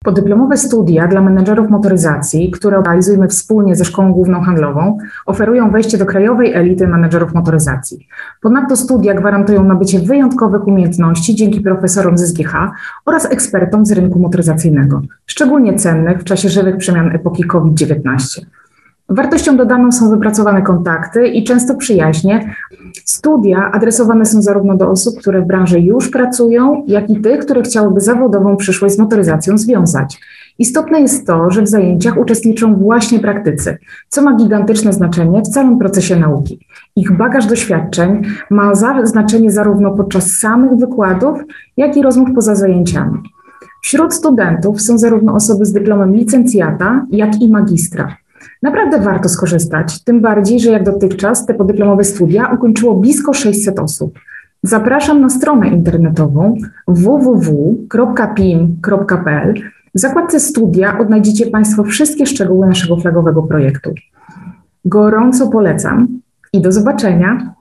Podyplomowe studia dla menedżerów motoryzacji, które realizujemy wspólnie ze Szkołą Główną Handlową, oferują wejście do krajowej elity menedżerów motoryzacji. Ponadto studia gwarantują nabycie wyjątkowych umiejętności dzięki profesorom z SGH oraz ekspertom z rynku motoryzacyjnego, szczególnie cennych w czasie żywych przemian epoki COVID-19. Wartością dodaną są wypracowane kontakty i często przyjaźnie. Studia adresowane są zarówno do osób, które w branży już pracują, jak i tych, które chciałyby zawodową przyszłość z motoryzacją związać. Istotne jest to, że w zajęciach uczestniczą właśnie praktycy, co ma gigantyczne znaczenie w całym procesie nauki. Ich bagaż doświadczeń ma znaczenie zarówno podczas samych wykładów, jak i rozmów poza zajęciami. Wśród studentów są zarówno osoby z dyplomem licencjata, jak i magistra. Naprawdę warto skorzystać, tym bardziej, że jak dotychczas te podyplomowe studia ukończyło blisko 600 osób. Zapraszam na stronę internetową www.pim.pl. W zakładce studia odnajdziecie Państwo wszystkie szczegóły naszego flagowego projektu. Gorąco polecam i do zobaczenia.